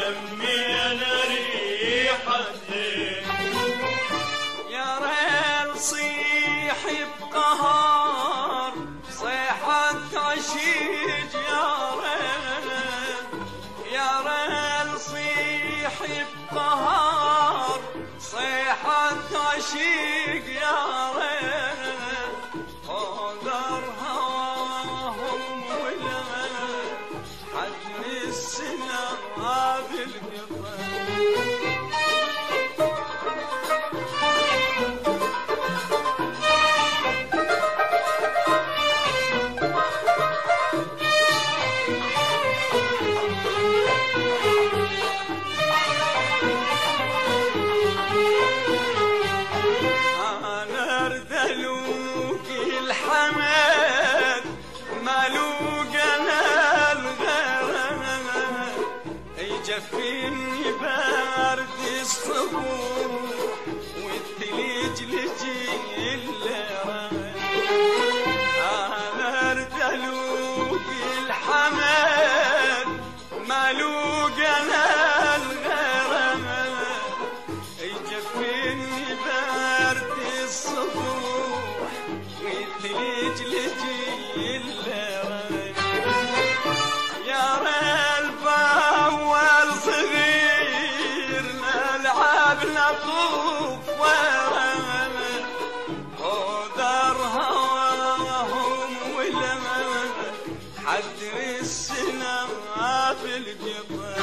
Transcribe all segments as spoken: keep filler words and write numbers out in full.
شمينا ريحة زين. يا ريل صيح بقهر صيحة عشيج يا ريل، يا ريل صيح بقهر صيحة عشيق يا ريل، قدر هواهم ولا حجم السنة بالقطر. الحمد مالوقنا الغرام يجفيني برد الصبوح والثلج لجي الليران. انا ردلوق الحمد مالوقنا الغرام يجفيني برد الصبوح والثلج لجي الليران. يا ريل باول صغير نلعب نطوف ورم قدر هواهم ولما حد السنة بالقطر.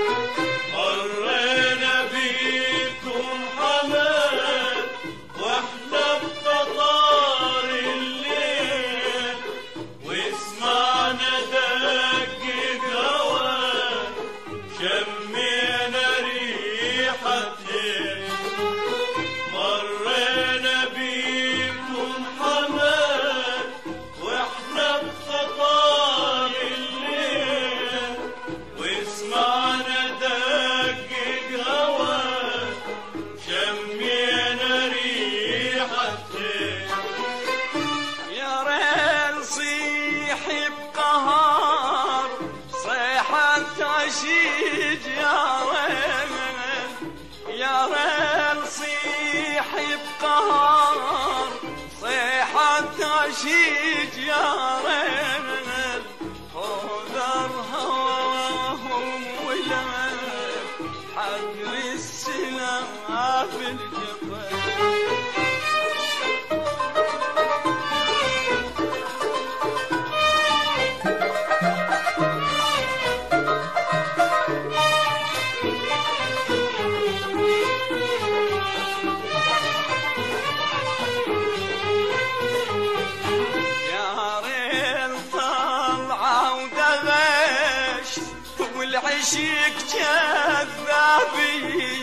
مرينا بيكم حمد واحنا بقطار الليل، واسمعنا دق هوا شمينا ريحة زين. مرينا بيكم حمد واحنا بقطار الليل، واسمعنا دق هوا شمينا ريحة زين. يا ريل صيح بقهر صيحة عشيج يا ريل، يا ريل صيح بقهر صيحة عشيج يا ريل، قدر هواهم ولما حق السنة بالقطر. والعشيق جذابي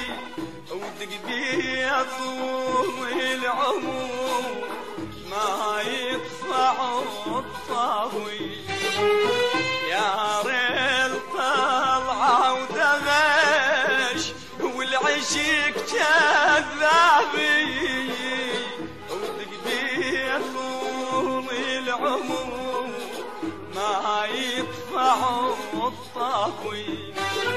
ودقدي طول العمر ما يطلع الطاوي. يا ريل طلعة ودغش والعشيق جذابي ودقدي طول العمر ما يطلع الطاوي.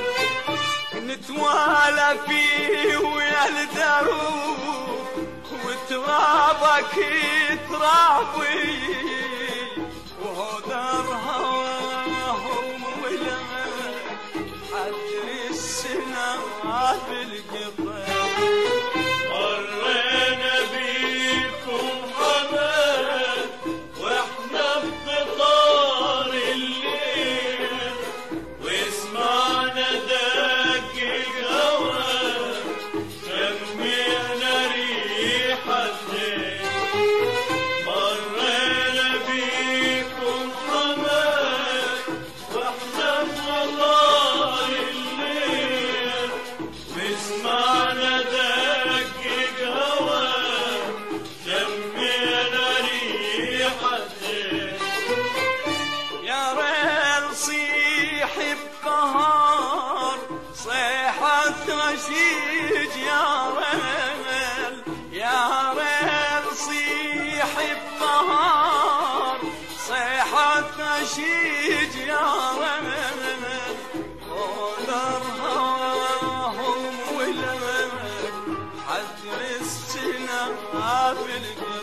نتوالى فيه ويا الدروب وترابك يترابي، وهدر هواهم ولما حجر السنة بالقطر. مرينا بيكم حمد واحنا بقطار الليل، واسمعنا دق هوا شمينا ريحة زين. مرينا بيكم حمد واحنا بقطار الليل، واسمعنا دق هوا شمينا ريحة زين. يا ريل صيح بقهر صيحة عشيج يا ريل، يا ريل صيح بقهر صيحة عشيج يا ريل، قدر بدر السنة في القلب